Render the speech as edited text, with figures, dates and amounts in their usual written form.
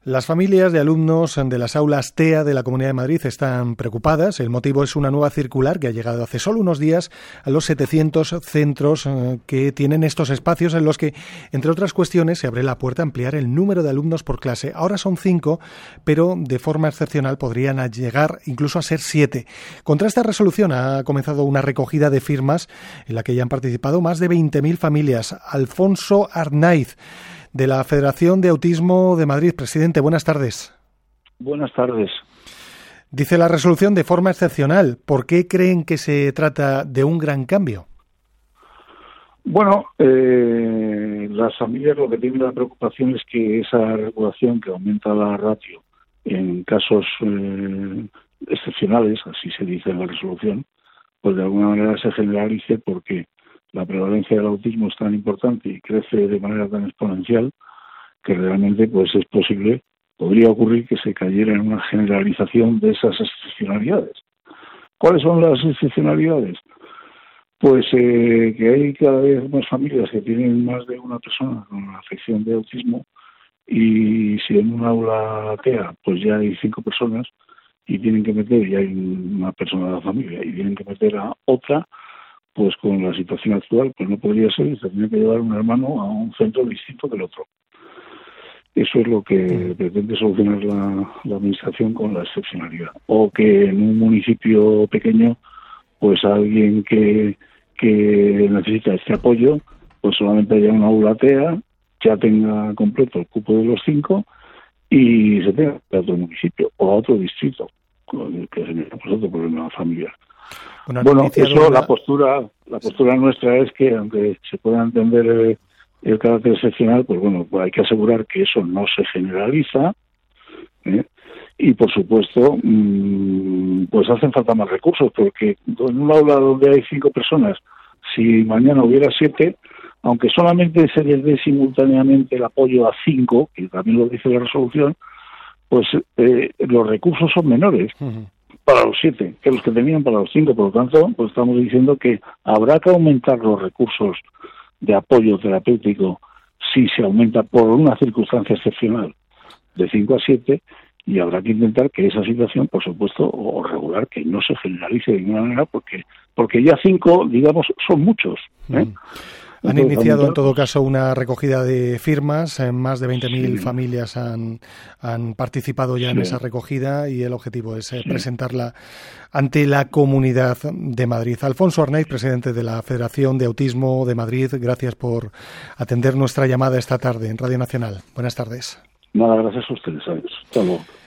Las familias de alumnos de las aulas TEA de la Comunidad de Madrid están preocupadas. El motivo es una nueva circular que ha llegado hace solo unos días a los 700 centros que tienen estos espacios en los que, entre otras cuestiones, se abre la puerta a ampliar el número de alumnos por clase. Ahora son 5, pero de forma excepcional podrían llegar incluso a ser 7. Contra esta resolución ha comenzado una recogida de firmas en la que ya han participado más de 20.000 familias. Alfonso Arnaiz, de la Federación de Autismo de Madrid. Presidente, buenas tardes. Buenas tardes. Dice la resolución de forma excepcional. ¿Por qué creen que se trata de un gran cambio? Bueno, las familias lo que tienen la preocupación es que esa regulación que aumenta la ratio en casos excepcionales, así se dice en la resolución, pues de alguna manera se generalice porque la prevalencia del autismo es tan importante y crece de manera tan exponencial que realmente pues es posible, podría ocurrir que se cayera en una generalización de esas excepcionalidades. ¿Cuáles son las excepcionalidades? Pues que hay cada vez más familias que tienen más de una persona con la afección de autismo y si en un aula TEA pues ya hay 5 personas y tienen que meter, y hay una persona de la familia y tienen que meter a otra, pues con la situación actual, pues no podría ser, y se tiene que llevar un hermano a un centro distinto del otro. Eso es lo que pretende solucionar la Administración con la excepcionalidad. O que en un municipio pequeño, pues alguien que necesita este apoyo, pues solamente haya una aula TEA, ya tenga completo el cupo de los 5 y se tenga a otro municipio o a otro distrito, que sería pues otro problema familiar. Bueno, eso la postura nuestra es que aunque se pueda entender el carácter excepcional, pues bueno, pues hay que asegurar que eso no se generaliza, y por supuesto pues hacen falta más recursos, porque en un aula donde hay 5 personas, si mañana hubiera 7, aunque solamente se les dé simultáneamente el apoyo a 5, que también lo dice la resolución, pues los recursos son menores para los 7 que los que tenían para los 5. Por lo tanto, pues estamos diciendo que habrá que aumentar los recursos de apoyo terapéutico si se aumenta por una circunstancia excepcional de 5 a 7, y habrá que intentar que esa situación, por supuesto, o regular, que no se generalice de ninguna manera, porque ya 5, digamos, son muchos. Han iniciado en todo caso una recogida de firmas, más de 20.000 familias han participado ya en esa recogida y el objetivo es presentarla ante la Comunidad de Madrid. Alfonso Arnaiz, presidente de la Federación de Autismo de Madrid, gracias por atender nuestra llamada esta tarde en Radio Nacional. Buenas tardes. Nada, gracias a ustedes. Hasta luego.